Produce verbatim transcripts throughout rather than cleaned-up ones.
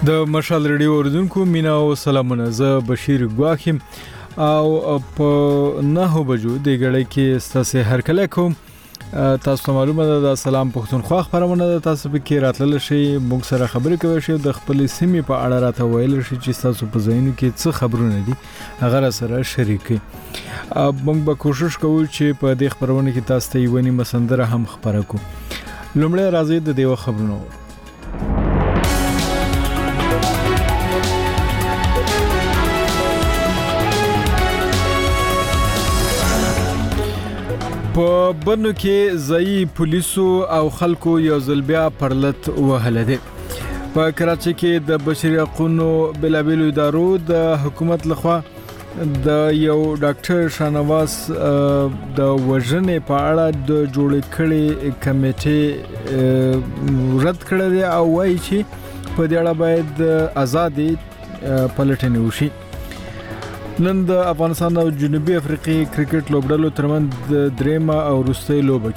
د مشال ریډیو اوریدونکو مینا او سلامونه. زه بشیر ګواخیم او په نهو بجو د غړې کې ستاسو هر کله کوم. تاسو معلومه ده د سلام پښتونخوا خبرونه ده، تاسو به کې راتلل شي موږ سره خبرې کوي شي د خپل سیمې په اړه راته ویل شي چې تاسو په ځینو کې څه خبرونه دي هغه سره شریکي. موږ به کوشش کوو چې په دې خبرونه کې تاسو ته یو نیمه سندره هم خبره کو. لومړی راځي د دیو خبرونه. په بنو کې ځای پولیسو او خلکو یو ځل بیا پرلط وهله دي. په کراچۍ کې د بشري حقوقو بلابلو ادارو د حکومت لخوا د یو ډاکټر شانواز د وژنې په اړه د جوړ کړي کمیټې رد کړی دی او وایي چې په دې اړه باید آزادي پلټنې وشي. نن د افغانستان او جنوبي افریقې کرکټ لوبډلو ترمنځ د دریمه او وروستۍ لوبه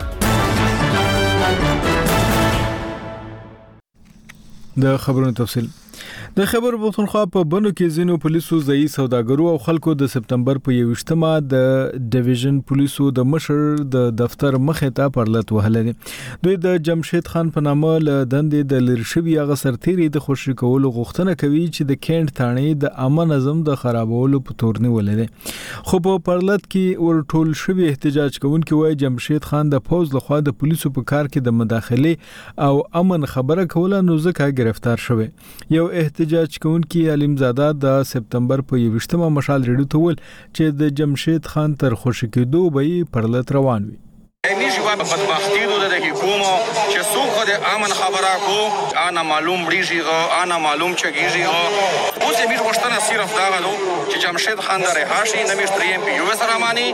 کیږي. د خبرونو تفصیل. د خبر پښتونخوا په بنو کې زینو پولیسو ځای سوداګرو او خلکو د سپتمبر په یوشتمه د ډیویژن پولیسو د مشر د دفتر مخې ته پرلط وهله دي. دوی د جمشید خان په نامه له دندې د لرشوي هغه سرتيري د خوشی کولو غوښتنه کوي چې د کینټ تاڼې د عامه نظم د خرابولو په تور نیولې دي. خو په پرلط کې ورټول شوی احتجاج کوونکي وایي جمشید خان د فوج لخوا د پولیسو په کار کې د مداخله او امن خبره کوله نو ځکه گرفتار شوی. یو احتجاج کوونکی علیم زاده د سپتمبر په یوشتمه مشال ریډیو ته ول چې د جمشید خان تر خوشی کېدو به پرلط روان وي. اینی جواب بدبختی دو ده که کومو چې څوک د امن خبره کو انا معلوم ریږي انا معلوم چګیږي اوس یې موږ غوښتنه صرف دا غلو چې جمشید خان د رهاشي نمیشتریم په یو سره مانی.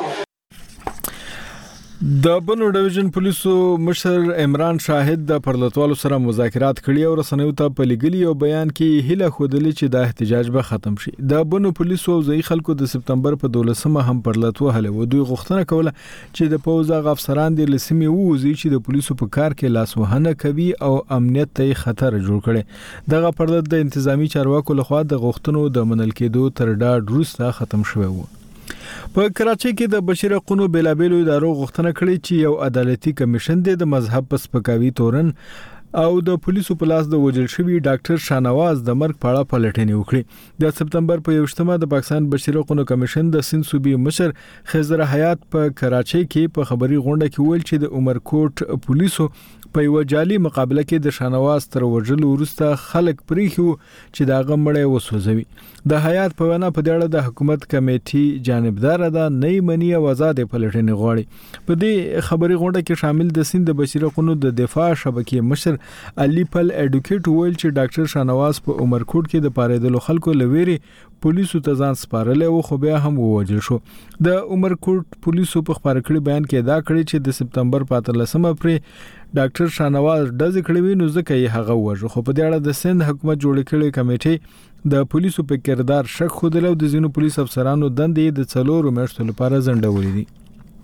د بنو ډیویژن پولیسو مشر عمران شاهد د پرلطوالو سره مذاکرات کړي او رسنیو ته په لګلي او بیان کې هله خودلی چې د احتجاج به ختم شي. د بنو پولیسو او ځای خلکو د سپتمبر په دولسمه هم پرلط وهله و دوی غوښتنه کوله چې د پوز غفسران د لسمي ووزي چې د پولیسو په کار کې لاس وهنه کوي او امنیت ته خطر جوړ کړي. دغه پرلط د انتظامی چارواکو لخوا د غوښتنو د منل کېدو تر ډاډ وروسته ختم شوی و. په کراچۍ کې د بشري حقوقو بلابلو ادارو غوښتنه کړې چې یو عدالتي کمیشن د مذهب په سپکاوي تورن او د پولیسو په لاس د وژل شوی ډاکټر شانواز د مرګ په اړه پلټنې وکړي. د سپتمبر په یوشتمه د پاکستان بشري حقوقو کمیشن د سند صوبې مشر خضر حیات په کراچۍ کې په خبري غونډه کې ویل چې د عمرکوټ پولیسو په یو جالي مقابله کې د شانواز تر وژلو وروسته خلک پریخو چې دا غمړې وسوځوي. د حیات په وینا په دې اړه د حکومت کمیټي جانبدار ده نه مني او آزاد پلټنې غواړي. په دې خبري غونډه کې شامل د سند بشري حقوقو د دفاع شبکې مشر علي پل اډوکیټ ویل چې ډاکټر شانواز په عمرکوټ کې د پاریدلو خلکو لويري پولیسو ته ځان سپارل او خو بیا هم ووجل شو. د عمرکوټ پولیسو په خبر کړي بیان کې دا کړی چې د سپتمبر په اتلسمه پر ډاکټر شانواز د ذکر وی نو ځکه یې هغه وژو. خو په دې اړه د سند حکومت جوړ کړي کمیټې د پولیسو په کردار شک خوده او د زینو پولیس افسرانو دندې د څلورو میاشتو لپاره ځنډولې دي.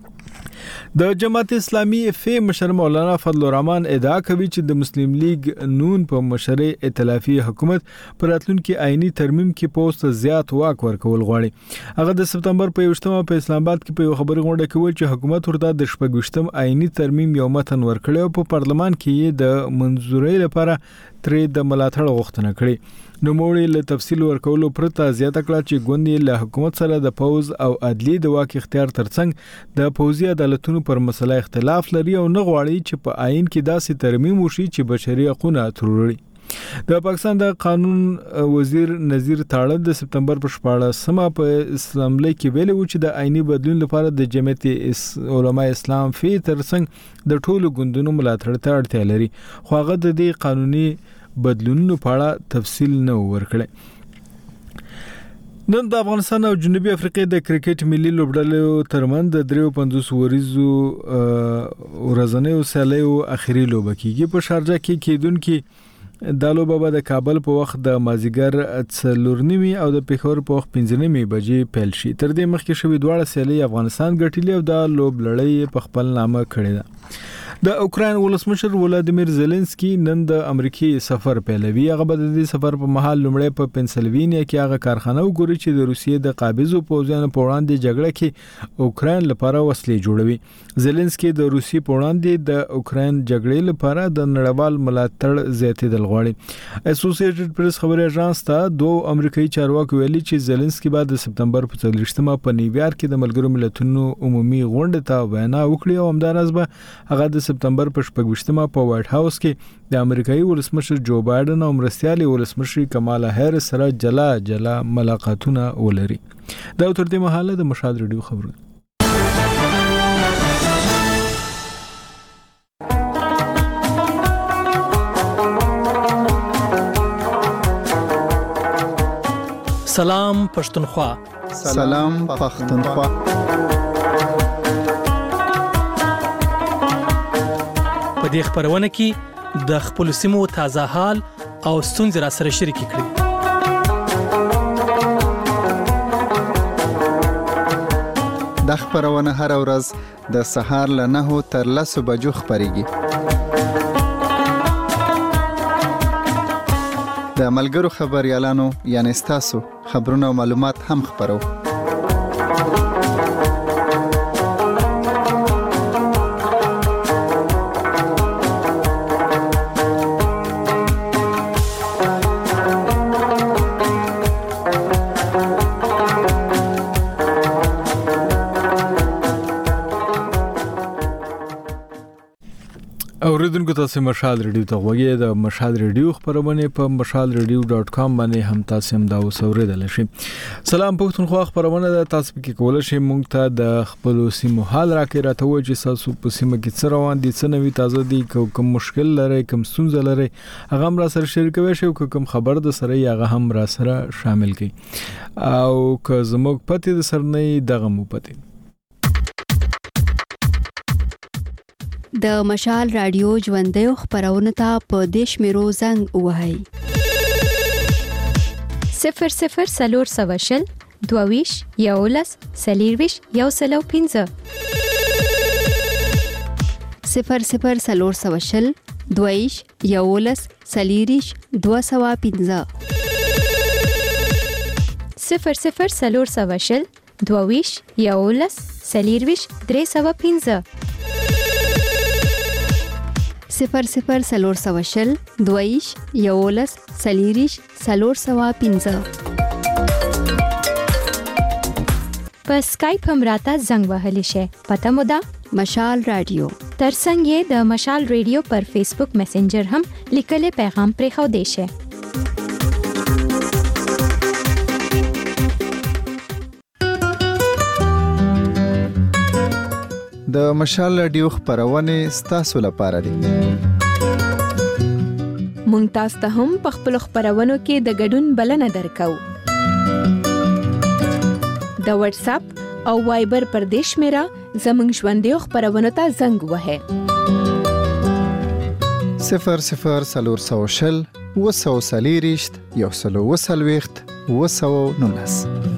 د جماعت اسلامي فی مشر مولانا فضل الرحمن ادعا کوي چې د مسلم لیگ نون په مشر ائتلافي حکومت پر راتلونکي آئینی ترمیم کې پوسټ زیات واک ورکول غواړي. هغه د سپتمبر په یوشتمه په اسلام آباد کې په یو خبري غونډه کې ویل چې حکومت ورته د شپږشتم آئینی ترمیم یو متن ورکړی او په پارلمان کې د منځورۍ لپاره ترې د ملاتړ غوښتنه کړې. نو موږ له تفصیل ورکولو پرته زیاته کړه چې ګوندې له حکومت سره د فوز او عدلی د واک اختیار ترڅنګ د فوزي عدالتونو پر مسله اختلاف لري او نه غواړي چې په آئین کې داسې ترمیم وشي چې بشري حقوق تروړي. د پاکستان د قانون وزیر نذیر تاړه د سپتمبر په شپاړسمه په اسمبلی کې ویلي و چې د آئینی بدلون لپاره د جمعیت علماء اسلام فی ترڅنګ د ټولو ګوندونو ملاتړ ته اړتیا لري. خو هغه د دې قانوني بدلونونو په اړه تفصیل نه ورکړي. نن د افغانستان او جنوبي افریقې د کرکټ ملي لوبډلو ترمنځ د درې پنځوس وریزو ورځنیو سیالیو اخیری لوبه کیږي. په شارجه کې کېدونکي د لوبه د کابل په وخت د مازیګر څلور نیمه او د پیښور په وخت پنځه نیمه بجې پیل شي. تر دې مخکې شوې دواړه سیالي افغانستان ګټلې او د لوب لړۍ په خپل نامه کړې ده. د اوکرين ولسمشر ولادیمیر زيلنسکي نن د امریکای سفر پیلوي. هغه د دې سفر په مهال لومړی په پنسلوینیا کې هغه کارخانه وګوري چې د روسیې د قابضو پوځیانو په وړاندې جګړه کې اوکرين لپاره وسلې جوړوي. زيلنسکي د روسیې په وړاندې د اوکرين جګړې لپاره د نړیوال ملاتړ زیاتېدل غواړي. اسوسییټډ پریس خبري اژانس ته دوه امریکایي چارواکي ویلي چې زيلنسکي بعد د سپتمبر په څلوېښتمه په نیویارک کې د ملګرو ملتونو عمومي غونډه ته وینا وکړي او همدارس به هغه د سپتمبر په شپږمه په وایټ هاوس کې د امریکایي ولسمشر جو بایدن او مرستيالي ولسمشر کمالا هریس سره جلا جلا ملاقاتونه ولري. دا تر دې مهاله د مشهد ریډیو خبرونه. سلام پښتونخوا. سلام پښتونخوا. په دې خبرونه کې د خپل سیمو تازه حال او ستونزې را سره شریک کړئ. د خبرونه هر ورځ د سهار له نهو تر لسو بجو خبريږي. د ملګرو خبريالانو یعنی تاسو خبرونه او معلومات هم خبرو. اوریدونکو تاسو مشال ریډیو ته وګورئ. د مشال ریډیو خبرونه په مشال ریډیو ډاټ کام باندې هم تاسو هم دا وسوریدل شي. سلام پښتونخوا خبرونه د تاسو کې کول شي. مونږ ته د خپل سیمو حال راکې راته وایي چې تاسو په سیمه کې څه روان دي، څه نوي تازه دي، کوم مشکل لري، کوم ستونزه لري، هغه هم را سره شریکوي شي او کوم خبر د سره هغه هم را سره شامل کړي او که زموږ پته د سر نه دغه مو پته. د مشال رادیو ژوندۍ خبرونه ته په دیش میرو زنګ وهاي صفر صفر سلور سواشل دوویش یولس سلیرویش یو سلو پینزه صفر صفر سلور سواشل دوویش یولس سلیریش دو سوا پینزه صفر صفر سلور سواشل دوویش یولس سلیرویش درې سوا پینزه صفر صفر سلور سواشل دویش یولس سلیریش سلور سوا پینزه. په اسکایپ هم راته زنګ وهلی شي. پته مو ده مشال رادیو. ترڅنګ یې د مشال ریډیو پر فیسبوک میسنجر هم لیکلي پیغام پرې خو دی شي. د مشال رادیو خبرونه ستاسو لپاره دي. مونږ تاسو ته هم په خپل خبرونو کې د ګډون بلنه درکو. د واتس اپ او وایبر پر دیش میرا زمنګ ژوندۍ خبرونه ته زنګ وهه. صفر صفر سلور سواشل وسو سلیریشت یو سلو وسلويخت وسو نونس.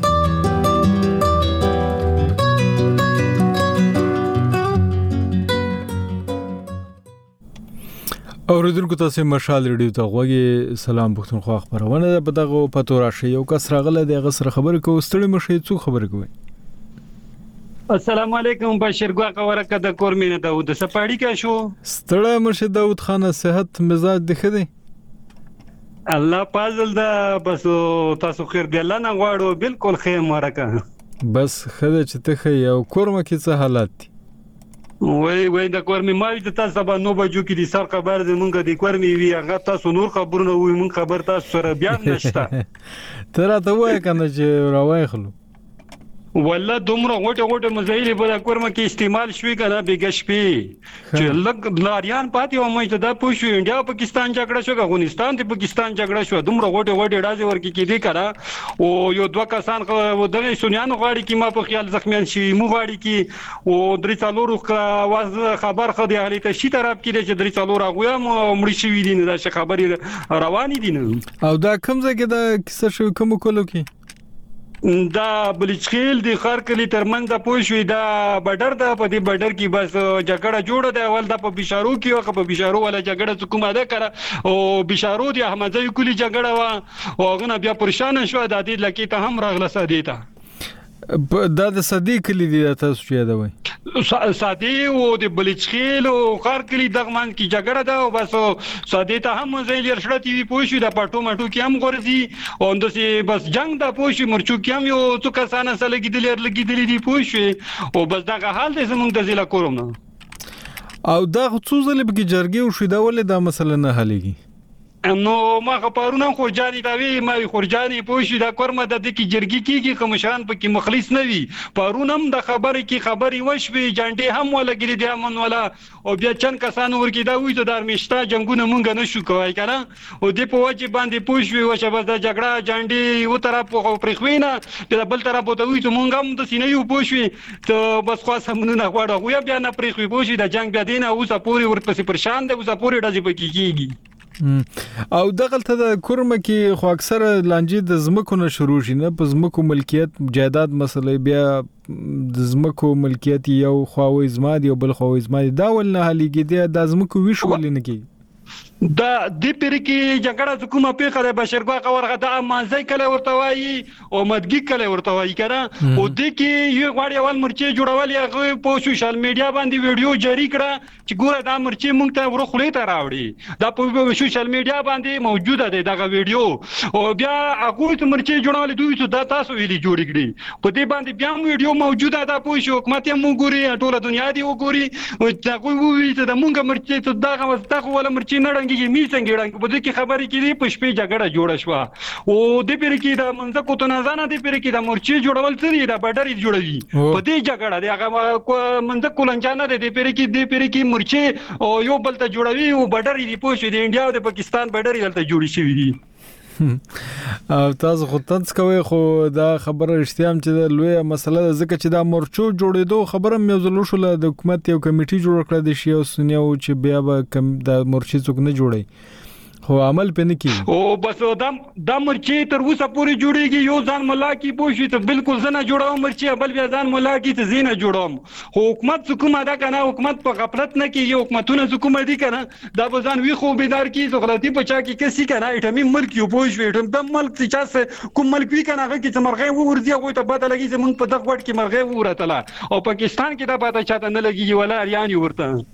اوریدونکو تاسو مشال ریډیو ته غوږی. سلام پښتونخوا خبرونه ده. په دغه پتو راشي یو کس راغله د غسر خبر کو ستړي مشي څو خبر کوي. السلام علیکم بشیر ګوا خبره د کورمینه داود سپاړی کا شو ستړي مشي داود خان صحت مزاج د خدي الله پازل دا بس تاسو خیر دی الله نه غواړو بالکل خیر مرکه بس خدای چې ته یو کورمه کې څه حالات دي. وای وای د کورمې مال د تاسو به نو بجو کې دي سر خبر دې مونږ د کورمې وی هغه تاسو نور خبرونه وي مونږ خبر تاسو سره بیا نشته. تر ته وای کنه چې راوای خلو والله دومره غوټه غوټه مزایل په کورمه کې استعمال شوی کنه بیګش پی چې لګ لاریان پاتې و مې ته دا پوښو انډیا پاکستان جګړه شو افغانستان ته پاکستان جګړه شو دومره غوټه غوټه راځي ورکی کې دي کړه او یو دوه کسان و دغه سنیانو غاړي کې ما په خیال زخمیان شي مو غاړي کې او درې څلورو واز خبر خو دی علي ته شي طرف کې چې درې څلور هغه مړي شي دي نه خبري رواني دي نه او دا کوم ځای کې دا کیسه شو کوم کولو کې دا بلچخیل د خار کلی ترمن د پوښوي دا بډر دا په دې بډر کې بس جګړه جوړه ده ول د په بشارو کې او په بشارو ولا جګړه کومه ده کړه او بشارو د احمدزي کلی جګړه وا او غنه بیا پریشان شو د دې لکه ته هم راغله سادیتا دا د صدیق کلی دی تاسو چې دا وای سادي او د بلچخیل او خار کلی دغمن کی جګړه ده او بس سادي ته هم زې لر شړتی وي پوښي د پټو مټو کې هم غورځي او اندسي بس جنگ د پوښي مرچو کې هم یو څو کسانه سره لګیدل لګیدل دي پوښي او بس دغه حال د زمونږ د ضلع کوروم او دا خصوصا لبګي جرګي او شیدا ولې دا مسله نه حلېږي نو ما خبرونه خو جاني دا وی ما خورجاني پوښي دا کورمه د دې کې جرګي کیږي کومشان په کې مخلص نه وي پرونم د خبرې کې خبري وشوي جانډي هم ولا ګری دي امن ولا او بیا چن کسان ورکی دا وي ته د ارمشتا جنگونه مونږ نه شو کوي کنه او دې په وجه باندې پوښوي او چې بس د جګړه جانډي و طرف خو پرخوینه د بل طرف ته وي ته مونږ هم د سینې یو پوښوي ته بس خو سمونه غواړو خو بیا نه پرخوي پوښي د جنگ بیا دینه اوسه پوری ورپسې پرشان ده اوسه پوری ډزې پکې کیږي او دغلته د کورمه کې خو اکثر لانجې د زمکو نه شروع شي نه په زمکو ملکیت جایداد مسلې بیا د زمکو ملکیت یو خواوې زما دی او بل خواوې زما دی دا ول نه حلېږي د زمکو ویش ولې نه کی دا د پیر کې جګړه کومه پیخه د بشرګوا خبره د مازای کله ورته وایي او مدګي کله ورته وایي کنه او د کې یو غواړي اول مرچي جوړول یا په سوشل میډیا باندې ویډیو جاری کړه چې ګوره دا مرچي مونږ ته ورخلې ته راوړي دا په سوشل میډیا باندې موجوده ده دغه ویډیو او بیا هغه ته مرچي جوړول دوی ته دا تاسو ویلي جوړ کړي په دې باندې بیا ویډیو موجوده ده په حکومت هم وګوري ټول دنیا دی وګوري او دا کوی ته د مونږ مرچي ته دغه واستغه ولا مرچي نه کې می څنګه ډنګ په دې کې خبرې کړي په شپې جګړه جوړه شو او د پیر کې د منځ کو ته نه ځانه د پیر کې د مرچي جوړول څه دی د بډرې جوړوي په دې جګړه دی هغه منځ کولنجانه د پیر کې د پیر کې مرچي او یو بل ته جوړوي او بډرې دی پوښي د انډیا او د پاکستان بډرې دلته جوړی شوی دي او تاسو خو تاسو کوي خو دا خبره رښتیا هم چې د لوی مسله ځکه چې دا مرچو جوړېدو خبره مې وزلو شو د حکومت یو کمیټي جوړ کړ د شی او سنیو چې بیا به کم د مرچي څوک نه جوړي خو عمل پنه کی او بس دا د مرچي تر اوسه پوری جوړیږي یو ځان ملا کی پوښي ته بالکل زنه جوړاو مرچي بل بیا ځان ملا کی ته زینه جوړوم خو حکومت حکومت دا کنه حکومت په غفلت نه کې یو حکومتونه حکومت دي کنه دا بزن وی خو بیدار کی زغلطي بچا کی کسي کنه ایټمي ملک یو پوښوي ایټم د ملک چې چا کوم ملک وی کنه هغه کې مرغې ورځي هغه ته پته لګي چې مونږ په دغه وخت کې مرغې ورتله او پاکستان کې دا پته چاته نه لګي ولا اریان ورته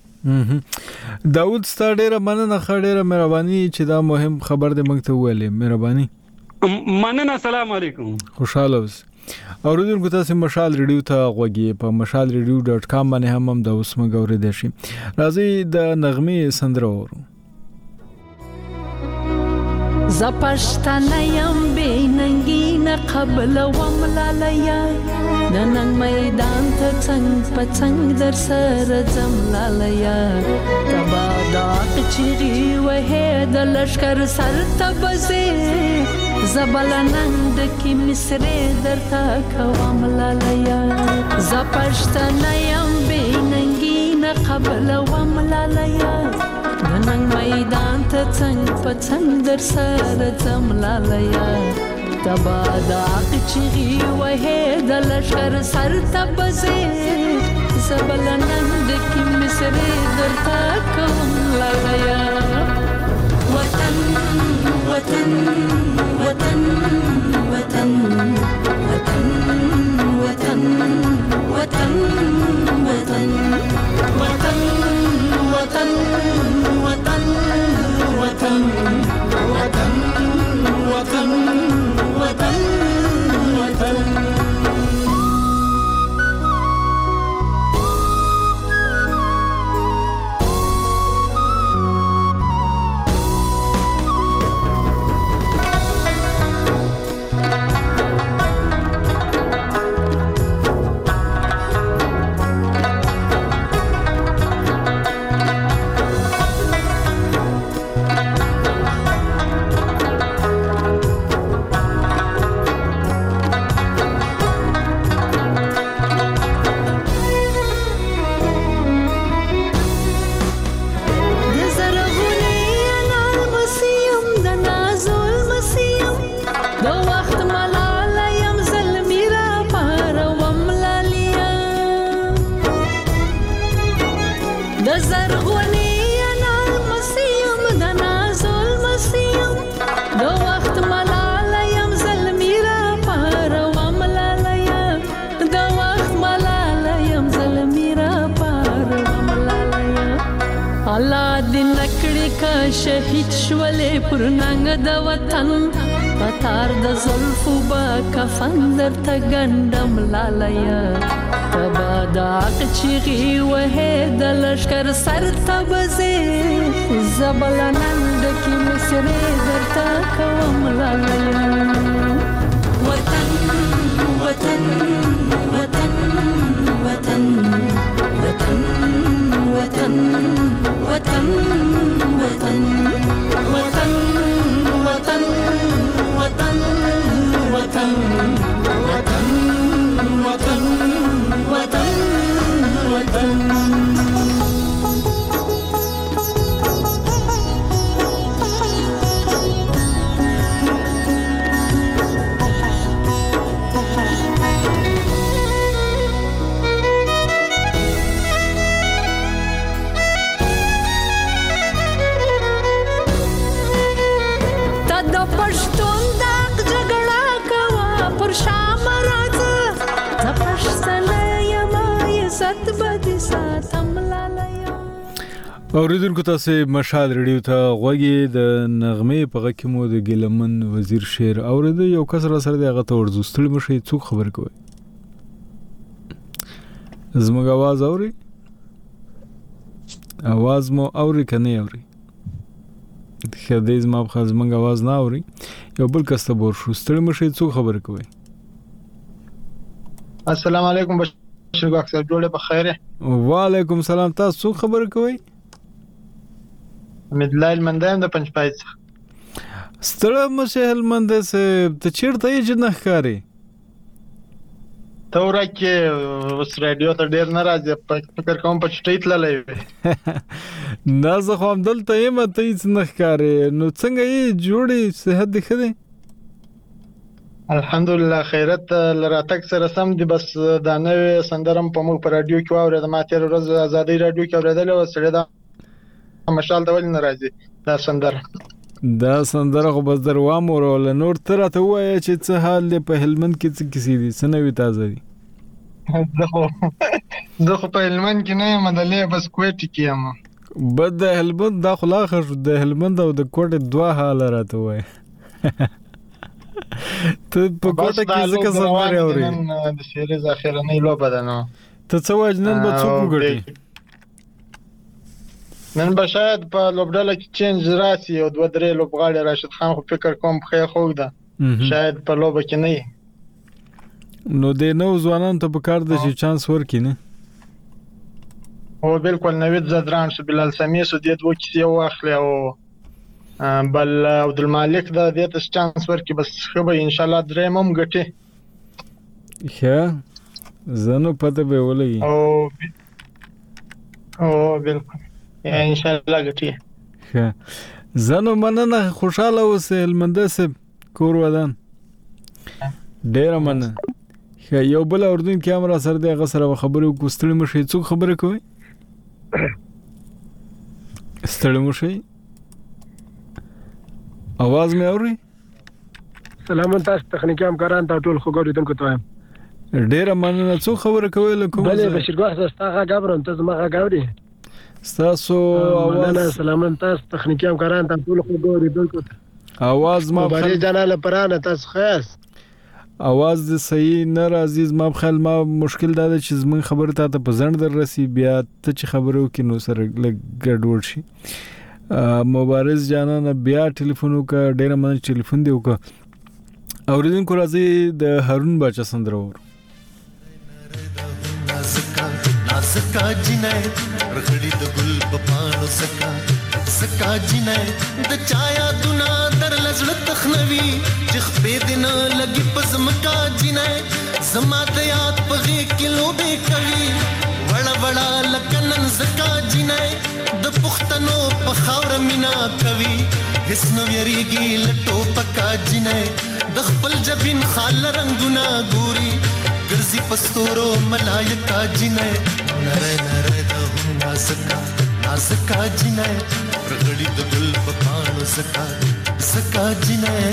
داود ستاره ډیره مننه خړې مهرباني چې دا مهم خبر دې موږ ته ویلې مهرباني مننه السلام علیکم خوشاله اوس اوریدونکو تاسو مشال ریډیو ته غوږی په مشال ریډیو ډاٹ کام باندې هم هم د اوس مګورې دي شي راځي د نغمه سندره ورو زپشتنه یم بیننګی نه قبل وملالیا د نن میدان ته څنګ په څنګ در سره زملالیا تبا دا چیرې وه د لشکر سر ته بزې زبلنند کی مصرې درته کوم لالیا زپشتنه یم بیننګی نه قبل وملالیا نن میدان ته څنګ په څنګ در سره زملالیا تبا دا چیرې وه د لشکر سر ته بزې زبلنند کی مصرې درته کوم لالیا وطن وطن وطن وطن وطن وطن وطن وطن وطن وطن وطن وطن وطن وطن وطن وطن زرغونی انا مسیم د نازل مسیم د وخت ملاله یم زلمی را پاروم لاله د وخت ملاله یم زلمی را پاروم لاله الله دې نکړي کا شهید شولې پر ننګ د وطن پتار د زلفو با کفن در تګندم لاله تبا دا قچیغي وه د لشکر سر تبزه زبلنند کی مصری درتا کوم لاله وطن وطن وطن وطن وطن وطن وطن وطن وطن وطن وطن وطن وطن وطن وطن وطن اوریدونکو تاسو مشال ریډیو ته غوږی د نغمه په غږ کې مو د ګلمن وزیر شعر اورید یو کس را سره دغه ته ورزستل مشي څوک خبر کوي زموږ आवाज اوري आवाज مو اوري کنه اوري خدای زما په زموږ आवाज نه اوري یو بل کس ته ور شو ستړي مشي څوک خبر کوي السلام علیکم بشیر اکثر جوړه په خیره وعلیکم سلام تاسو څوک خبر کوي مدلایل مندایم د پنځپای څخه ستړي مشه هلمند سه ته چیرته یې جنخ کاری ته ورکه اوس رادیو ته ډیر ناراضه فکر کوم په چټی تللې نه زه خو هم دلته یم ته هیڅ نه ښکارې نو څنګه یې جوړې صحت دې ښه دی الحمدلله خیرت لراتک سره سم دي بس دا نوې سندرم په موږ په رادیو کې واورې د ما تیر ورځ ازادي رادیو کې اورېدل او سړی دا مشال ته ولې ناراضي دا سندره دا سندره خو بس دروام ورول نور تر ته وایي چې څه حال دی په هلمند کې څه کیسې دي څه نوې تازه دي زه خو زه خو په هلمند کې نه یم دلې بس کوټ کې یم بد د هلمند دا خلاص د هلمند او د کوټ دوه حال راته وایي ته په کوټه کې ځکه سندره اوري د شعر ذخیره نه لوبه ده نو ته څه واجنن به څوک وګړي نن به شاید په لوبډاله کې چینج راسي او دوه درې لوبغاړي راشد خان خو فکر کوم خیر خوګ ده شاید په لوبه کې نه نو د نو ځوانان ته په کار د شي چانس ورکې نه او بالکل نوید زدران شو بلال سمیع سو د دوه کیسې واخلې او بل عبد المالک دا د دې چانس ورکې بس خو به ان شاء الله درې مم غټي ښه زنه پته به ولګي او او بالکل ان شاء الله غټي ښه زنه مننه خوشاله اوسه هلمند سه کور ودان ډیر مننه ښه یو بل اردن کیمرا سره دغه سره خبرو کوستړی مشي څوک خبره کوي ستړی مشي आवाज مې اوري سلام تاسو تخنیکی همکاران ته ټول خو ګورېدونکو ته ډیر مننه څو خبره کوي لکه بلې بشیر ګواه تاسو غاورم ته زما غاوري تاسو आवाज سلام تاسو تخنیکی همکاران ته ټول خو ګورېدونکو ته आवाज ما بلې جلاله پرانه تاسو خاص आवाज د صحیح نه عزیز ما خپل ما مشکل دا چې زمون خبره ته په ځند در رسی بیا ته چې خبرو کې نو سره ګډوډ شي مبارز جانان بیا ټلیفون وکړه ډیر من ټلیفون دی وکړه اوریدونکو راځي د هارون باچا سندره ور نازکا جنای رخړی د ګل په پاڼو سکا سکا جنای د چایا دنا در لزړ تخنوي چې خپې دنا لګي پزمکا جنای زما د یاد په غي کلو به کوي وړ وړ لکنن زکا جنای د پختنو په خاور مینا کوي هیڅ نو یریږي لټو پکا جنای د خپل جبین خال رنگونه ګوري ګرځي پستورو ملایکا جنای نره نره د نازکا نازکا جنای رغړی د ګل په پاڼو زکا زکا جنای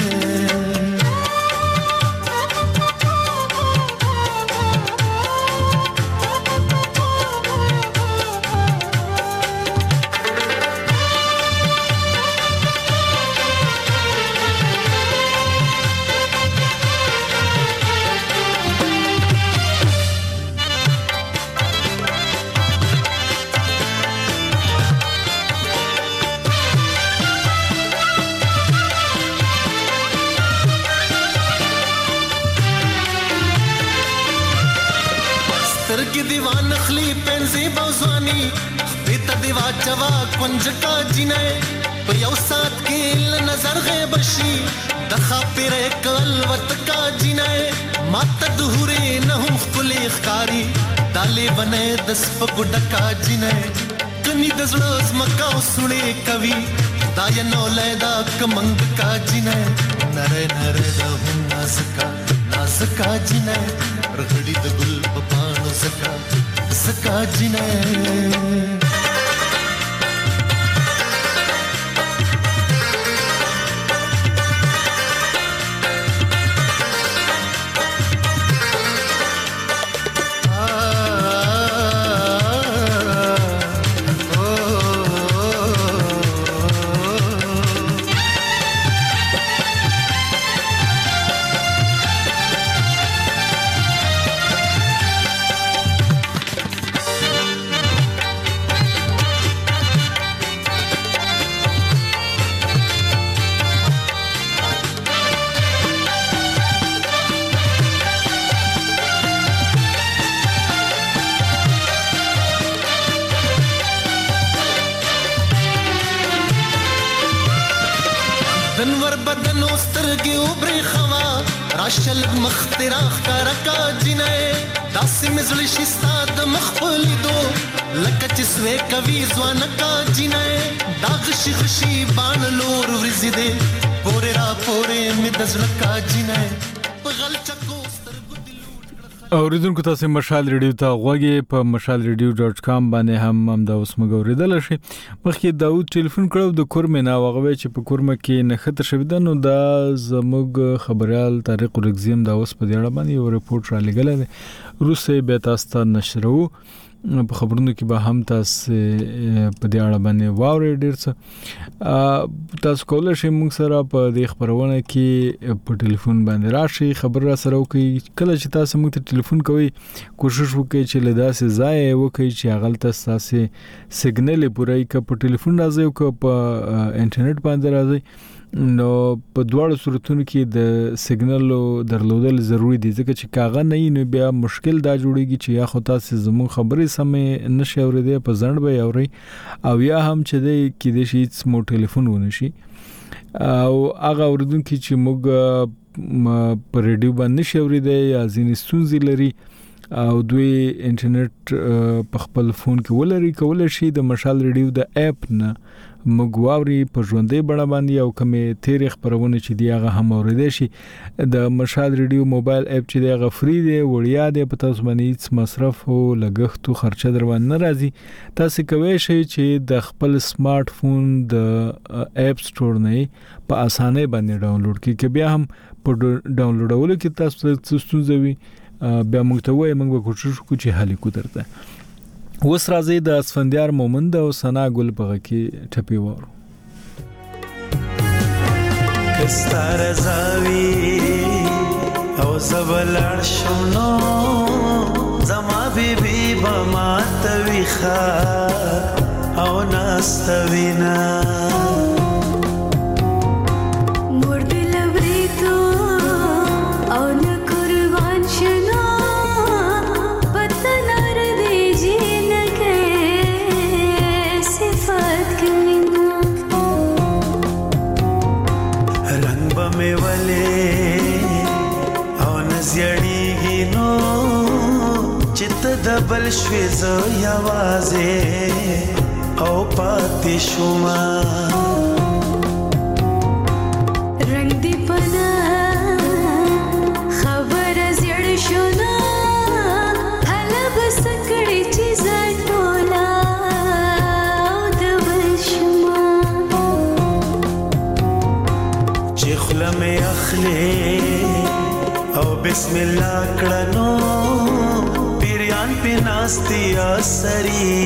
دیوان خلی پنځي بوزواني بیت دیوا چوا کنج کا جنای په یو سات کې نظر غیب شي د خاطر کل وت کا جنای مات دهوري نه هم خپل ښکاری دالې بنې د سپګډ کا جنای کني د زړه مکا سړې کوي دای نو لیدا کمنګ کا جنای نره نره د هم نازکا نازکا جنای رغړی د ګل په پاڼو زکا زکا جنای راشل مختراخ کارکا جنای داسې مزل شستا د مخفل دو لکه چې سوې کوي ځوان کا جنای داغ شي خشي بان لور ورزي دي پورې را پورې مې دزړه کا جنای په غل چکو اوریدونکو تاسو مشال ریډیو ته غوږی په مشال ریډیو ډاټ کام باندې هم هم د اوس مګوریدل شي مخکې داوود ټلیفون کړو د کورمه نه وغوي چې په کورمه کې نخته شویدنو د زموږ خبريال طارق رگزیم د اوس په دیړه باندې یو ریپورت را لګل دی روسي به تاسو ته نشرو په خبرونو کې به هم تاسو په دې اړه باندې واوري ډیر څه تاسو کولای شئ موږ سره په دې خبرونه کې په ټلیفون باندې راشي خبر را سره وکړئ کله چې تاسو موږ ته ټلیفون کوئ کوشش وکړئ چې له داسې ځای وکړئ چې هغه تاسو سیګنل پورای ک په ټلیفون راځي او په انټرنیټ باندې راځي نو په دواړو صورتونو کې د سیګنل درلودل ضروری دي ځکه چې کاغه نه نو بیا مشکل دا جوړیږي چې یا خو تاسو زموږ خبرې سمې نشي اورېدې په ځند به اوري او یا هم چې د کې د شي مو ټلیفون ونشي او هغه اوریدونکو چې موږ په ریډیو باندې نشي اورېدې یا ځینې ستونزې لري او دوی انټرنیټ په خپل فون کې ولري کولای شي د مشال ریډیو د اپ نه مګواوري په ژوندې بڼه باندې او کومه تاریخ خبرونه چې دی هغه هم اوریدل شي د مشال ریډیو موبایل اپ چې دی هغه فری دی وړیا دی په تاسو باندې هیڅ مصرف او لګښت او خرچه دروان نه راځي تاسو کوی شئ چې د خپل سمارټ فون د اپ سٹور نه په اسانه باندې ډاونلوډ کړئ کې بیا هم په ډاونلوډولو کې تاسو ستونزې وي بیا موږ ته وایي موږ به کوشش وکړو چې حل کو درته اوس راځي د اسفندیار مومند او سنا ګل په کې ټپي وورو کستار زاوی او زبلړ شونو زما بیبي بما تويخه او ناستوینا دبل شوي زو یوازې او پاتې شوم رنگ دی پنا خبر زړ شونا هله بس کړي چې زټولا بسم الله کړنو پیریان پناستی اسری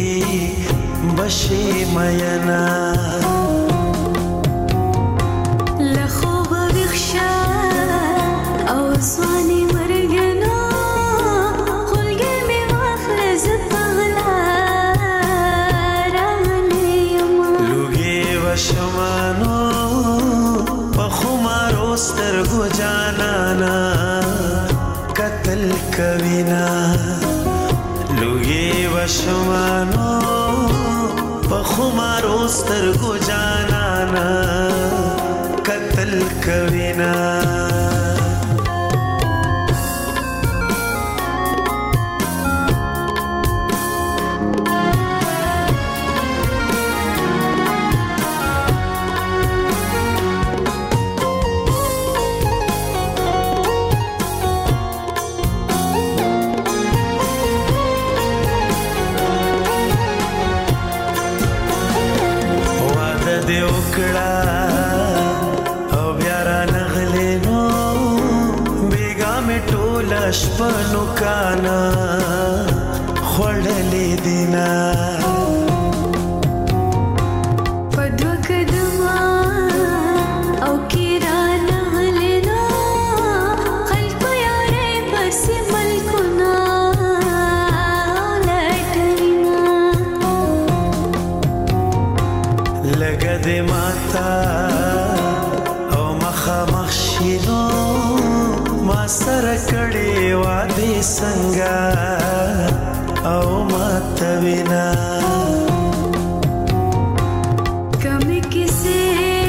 بشي مینا لخوب بخشا او سواني مرګنو خلګې می واخلز پغلا راغلی یم لوګي وشمانو پخمارو سترګو جانانا قتل کوینا لوګي وشمانو پخمارو سترګو جانانا قتل کوینا شپنو کانا خوړلې دینا پدو کدما او کیرانا غلینا خلق یارې بس ملکنا لټینا لګد ماتا او مخه مخشینو ما سره کړي وادي څنګه او ماتوینا کمه کیسه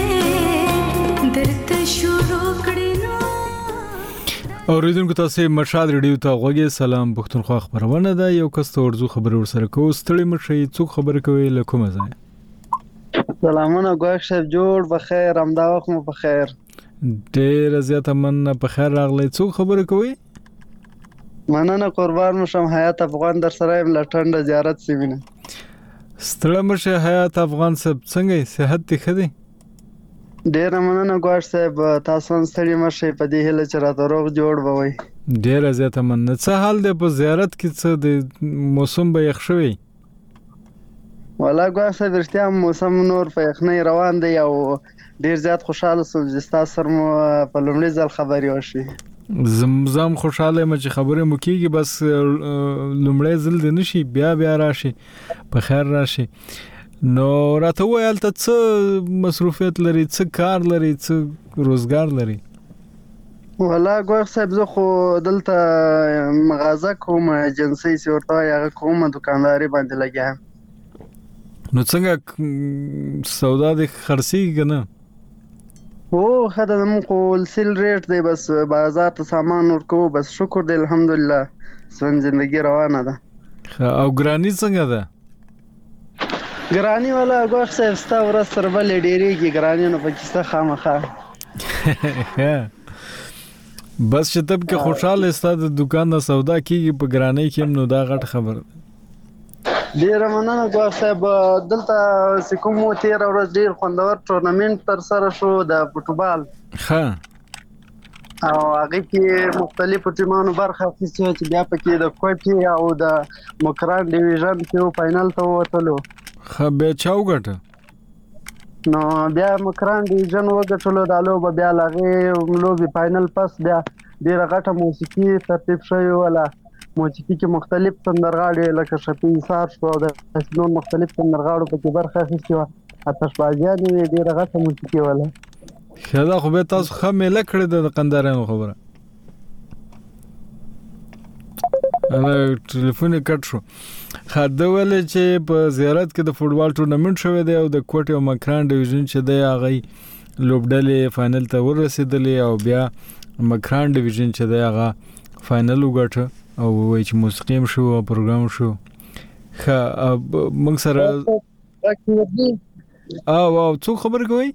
درته شروع کړي نو اوریدونکو تاسو مرشد ریډیو ته غوږی سلام پښتونخوا خبرونه ده یو کس ته ورزو خبر ورسره کو ستړي مشي څوک خبر کوي لکه مزه سلامونه ګوښ شپ جوړ بخیر امدا وخت مو بخیر ډیر زیاته من په خیر راغلی څوک خبره کوي مننه قربان مشم حیات افغان در سره لټنډ زیارت سیمینه ستړي مشه حیات افغان سب څنګه صحت دې خدي ډیر مننه ګوښ صاحب تاسو هم ستړي مشه په دې هله چې راته روغ جوړ بوي ډیر زیاته من څه حال دی په زیارت کې څه د موسم به یخ شوی ولا ګوښ صاحب رښتیا موسم نور په یخنۍ روان دی او ډیر زیات خوشاله سوم چې تاسو سره مو په لومړي ځل خبري وشي زمزم خوشاله مې چې خبره مو کیږي بس لومړی ځل دی نشي بیا بیا راشي په خیر راشي نو راته وایل ته څه مصروفیت لري څه کار لري څه روزګار لري ولا ګوښ صاحب زه خو دلته مغازه کوم ایجنسی سورته هغه کوم دکانداري باندې لګیام نو څنګه سودا د خرڅي کنه او خدای مو کول سیل ریټ دی بس بازار ته سامان ورکو بس شکر دی الحمدلله سن زندگی روانه ده او ګرانی څنګه ده ګرانی ولا ګوښ صاحب ستا ورځ تر بلې ډېریږي ګرانی نو پکې خامخا بس چې تب کې خوشاله ستاسو د دکان د سودا کیږي په ګرانی کې نو دا غټ خبر ډیر مننه ګوښ صاحب دلته سکوم تیر ورځ ډیر خوندور ټورنمنت تر سره شو د فوټبال ها او هغه کې مختلفو ټیمونو برخه اخیستې چې بیا پکې د کوټي او د مکران ډیویژن کې فائنل ته وتلو خو به چاو ګټه نو بیا مکران ډیویژن وګټلو د لوبه بیا لغه لوبي فائنل پس بیا ډیره غټه موسیقي ترتیب شوی ولا موسیقي کې مختلف سندرغاړي لکه شفیع صاحب شو د نور مختلف سندرغاړو په برخه اخیستې و آتشبازیان ډیره غټه موسیقي ولا خدا خو به تاسو خمه لکړه د قندارانو خبره انا ټلیفون کټ شو خاده ول چې په زیارت کې د فوټبال ټورنمنت شوی دی او د کوټي او مکران ډیویژن چې دی هغه لوبډلې فائنل ته ورسېدلې او بیا مکران ډیویژن چې دی هغه فائنل وګټه او وای چې موسیقي هم شو او پروګرام شو خا موږ سره او او څو خبر کوي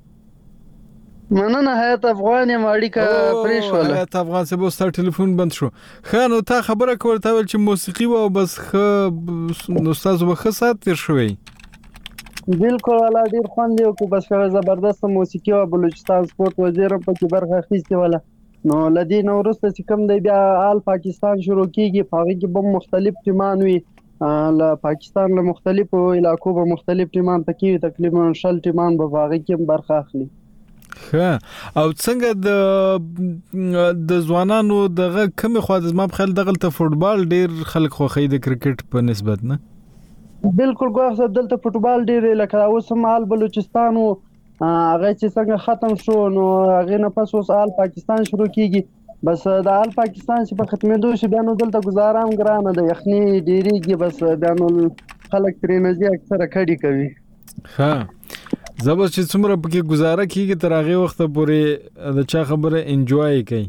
مننه حیات افغان یم اړیکه پریش ولا حیات افغان سه بوستر ټلیفون بند شو خانو تا خبره کوله ول چې موسیقي و بس خ نو استاد وبخ سات تیر شوی بالکل ولا ډیر خوند یو کو بس زبردست موسیقي او بلوچستان سپورت وزیر په کې برخه اخیستې ولا نو لدی نو ورسته چې کوم دی بیا آل پاکستان شروع کیږي په هغه کې به مختلف ټیمان وي له پاکستان له مختلفو علاقو به مختلف ټیمان پکې تقریبا شل ټیمان به هغه کې برخه اخلي. ښه او څنګه د د ځوانانو دغه کوم خو د ما په خیال دغه ته فوتبال ډیر خلک خوخی د کرکټ په نسبت نه بالکل ګوښ صاحب دلته فوتبال ډیر لکه اوس هم آل بلوچستان او هغه چې څنګه ختم شو نو هغه نه پس اوس آل پاکستان شروع کیږي بس د آل پاکستان چې په ختمېدو شي بیا نو دلته گزاره هم ګرانه ده یخني ډیریږي بس بیا نو خلک ترې نه ځي اکثره کډي کوي. ها زبر چې څومره پکې گزاره کیږي تر هغه وخت پورې د چا خبره انجوای کوي.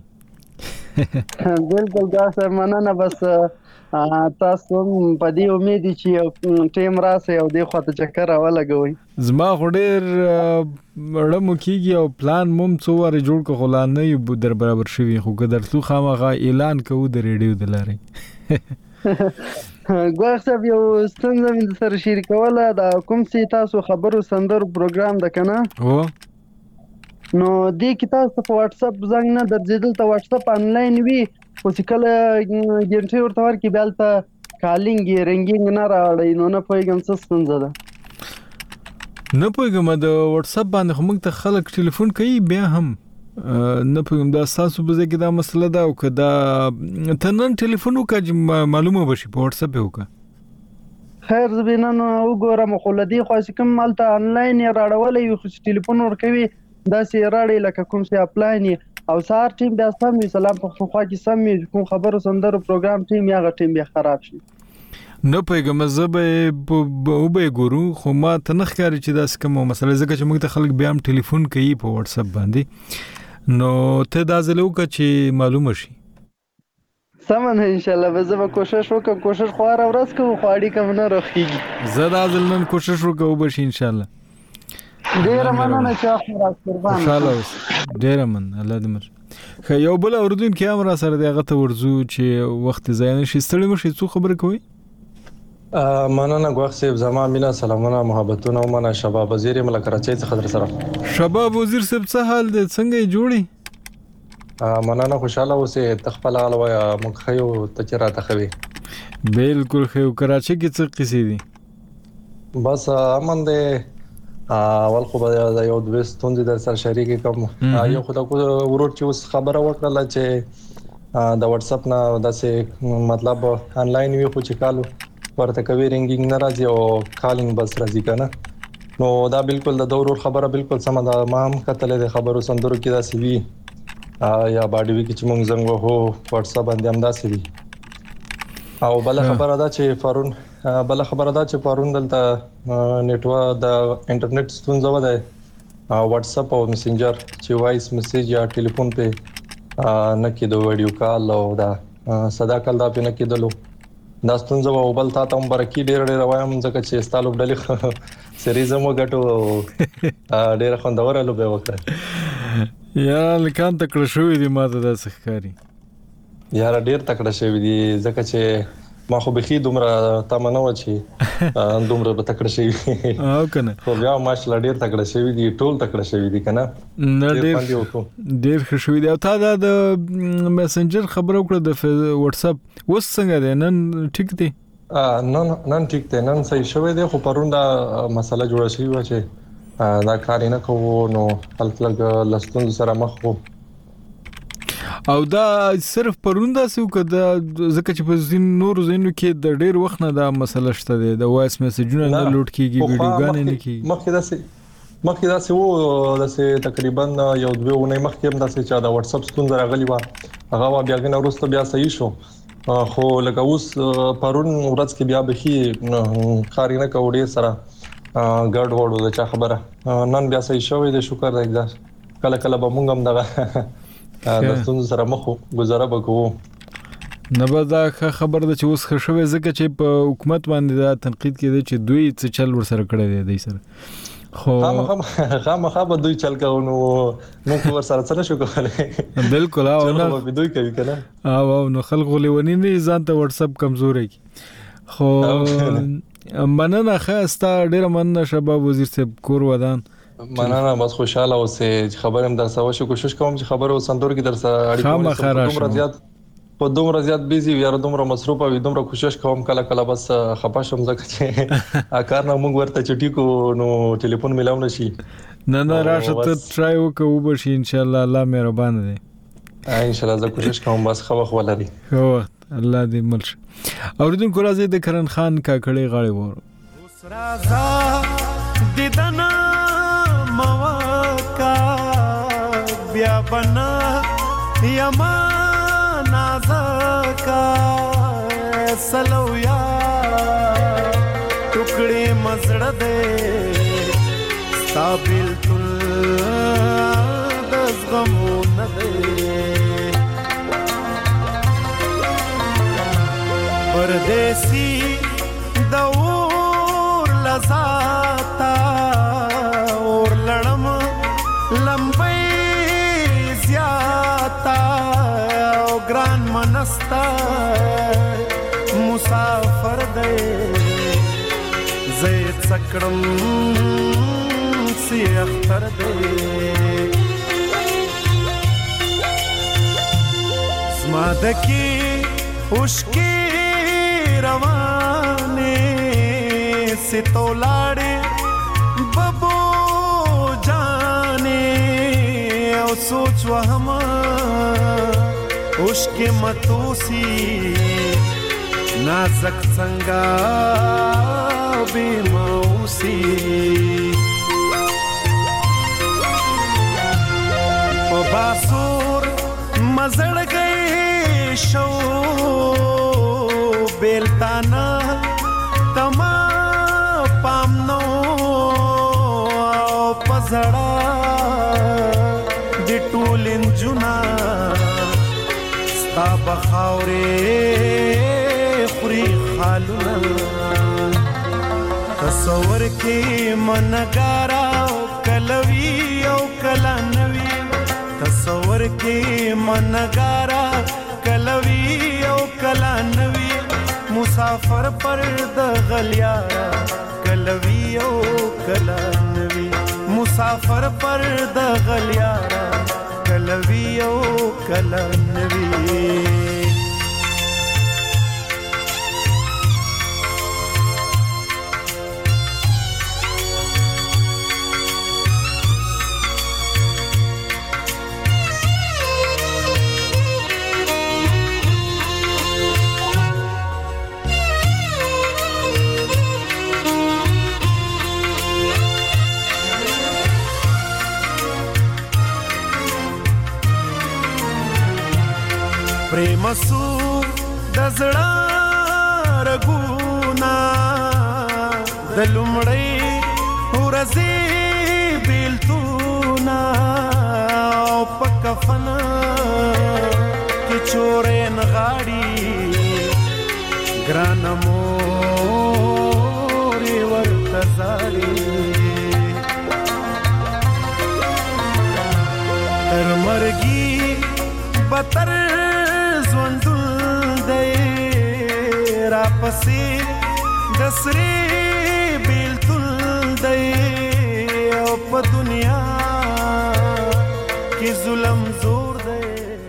بالکل دا سم مننه بس تاسو په دې امید چې ټیم راسي او د خواته چکر ولګوي. زما خډیر رمو کیږي او پلان موم څو واره جوړ کو خلان نه یو در برابر شوی خو قدر تو خامغه اعلان کوو د ریډیو د لارې. ګوښ صاحب یو ستونزه مې سره شریکوله د کوم سي تاسو خبرو سندرو پروګرام د کنه او نو دې کې تاسو په واتس اپ زنګ نه درځیدل ته واتس اپ انلاین وی او چې کله ګنټي ورته ورکی بیلته کالینګ رنګینګ نه راړی نو نه پوهیږم څه ستونزه ده. نه پوهیږم د واتس اپ باندې خو موږ ته خلک ټلیفون کوي بیا هم نه پوهیږم دا تاسو په ځای کې دا مسله ده او که دا ته نن ټلیفون وکړه معلومه بشي په واتس اپ وکړه. خیر زه به نن وګورم خو لدی خو چې کوم مالته انلاین راړولې وي خو ټلیفون ورکوي داسې راړی لکه کوم څه اپلاین او سار ټیم بیا سم وي سلام په خو کې سم وي کوم خبرو سندرو پروګرام ټیم یا غ ټیم بیا خراب شي. نه پیغام زبې او به ګورو خو ما ته نه ښکاري چې دا کوم مسله زکه چې موږ ته خلک بیا هم ټلیفون کوي په واتس اپ باندې نو ته دا زلو کا چې معلومه شي. سمن ان شاء الله به زه کوشش وکم کوشش خو را ورس کوم خو اړي کوم نه روخيږي. زه دا ځلن کوشش وکم به ان شاء الله. ډیر مننه چې اخر قربان. ان شاء الله ډیر من الله دې مر. خو یو بل اوردون کې امر سره دغه ته ورزو چې وخت ځای نشي ستړي مشي څو خبره کوي. مننه ګوښ صاحب زما مینا سلامونه محبتونه او مننه شباب وزیر ملک کراچۍ څخه در سره. شباب وزیر صاحب څه حال دې څنګه جوړي؟ مننه خوشاله اوسه تخپل حال وای مخ خيو ته چرته خوي. بالکل خو کراچۍ کې څه قصې دي؟ بس امن دې اول خو به یو د وستوند در سره شریک کوم یو خدای کو ورور چې اوس خبره وکړه چې د واتس اپ نه داسې مطلب انلاین وی خو چې کالو ورته کوي رنګینګ ناراضي او کالینګ بس راځي کنه نو دا بالکل د ورور خبره بالکل سم ده ما هم کتل د خبرو سندرو کې دا سی وی یا باډي وی کې چې مونږ زنګ وو واتس اپ باندې هم دا سی وی او بل خبره ده چې فارون بل خبره ده چې پرون دلته نیټورک د انټرنیټ ستونزه و ده واتس اپ او میسنجر چې وایس میسج یا ټلیفون په نه کېدو ویډیو کال او دا صدا کال دا په نه کېدلو دا ستونزه و بل تا ته مبارکي ډېر ډېر وایم ځکه چې ستالو ډلې سریز مو غټو ډېر خوندور لوبه وکړه یا لکان تکړه شوې دي ماته د سخکاری یاره ډېر تکړه شوې دي ځکه چې ما خو بخي دومره تمنه و چې دومره به تکړه شي او کنه خو بیا ماشاءالله ډیر تکړه شوی دي ټول تکړه شوی دي کنه ډیر ډیر ښه شوی دی او تا د میسنجر خبرو کړه د واتس اپ وس څنګه دی نن ټیک دی نن نن ټیک دی نن صحیح شوی دی خو پرون دا مسله جوړه شوی و چې دا کار نه کوو نو خلک لګ لستون سره مخ وو او دا صرف پروند اسو کده زکه چې په زین نور زینو کې د ډیر وخت نه دا مسله شته دی د وایس میسجونه نه لوټ کیږي ویډیوګان نه کیږي مخکې داسې مخکې داسې وو داسې تقریبا یو دوه ونه مخکې هم داسې چې دا واتس اپ ستون راغلی و هغه بیا غن وروسته بیا صحیح شو خو لکه اوس پرون ورځ کې بیا به خارینه کوډي سره ګډ وډو د چا خبره نن بیا صحیح شوې د شکر دی کله کله به مونږ هم دغه د ستونزو سره مخ گزاره وکړو نه به دا خبر ده چې اوس ښه شوی ځکه چې په حکومت باندې دا تنقید کېده چې دوی څه چل ورسره کړی دی دوی سره خو خامخا خامخا به دوی چل کوو نو موږ ورسره څه نشو کولی بالکل او نه به دوی کوي که نه او او نو خلک غلیوني نه ځان ته واتس اپ کمزوری کی خو مننه ښه ستا ډېره مننه شباب وزیر صاحب کور ودان مننه بس خوشاله اوسې خبر هم در سره وشو کوشش کوم چې خبر او سندور کې در سره اړیکه ونیسم دومره زیات په دومره زیات بیزی یا دومره مصروف او دومره کوشش کوم کله کله بس خپه شم ځکه چې کار نه موږ ورته چټي کو نو ټلیفون ملاو نشي نه نه راشه ته ټرای وکړو بشي ان شاء الله الله مهربان دی ان شاء الله زه کوشش کوم بس خو خو ولري هو الله دې ملش اوریدونکو راځي د کرن خان کاکړې غاړې وره رازا دیدنا مواکا بیا بنا یما نازکا سلویا ټوکړې مزړه دې ستابل تل دز غمو نه دې پردیسی دور لزاتا اور لړم لمبې زیاتا او ګران منستا مسافر دې زید سکړم سی اختر دې زمادکی اوشکی روانه ستولاړې ببو جانې او سوچ وهم اوشکې متوسی نازک څنګه بے موسی په باسور مزړ گئی شو بیلتانا تما پامنو پزړه د ټولن جنا ستا بخاورې خوري خالونه تصور کې منګارا کلوي او کلا نوي تصور کې منګارا کلوي او کلا نوي مسافر پر د غلیارا کلوي او کلا نوي مسافر پر د غلیارا کلوي او کلا نوي پریم سو دزړه رګونا د لومړی ورځې بیلتونا او په کفن کې چورې نغاړي ګران مورې ورته زاړي تر مرګي بتر ژوندون دی را پسې د سرې بیلتون دی او په دنیا کې ظلم زور دی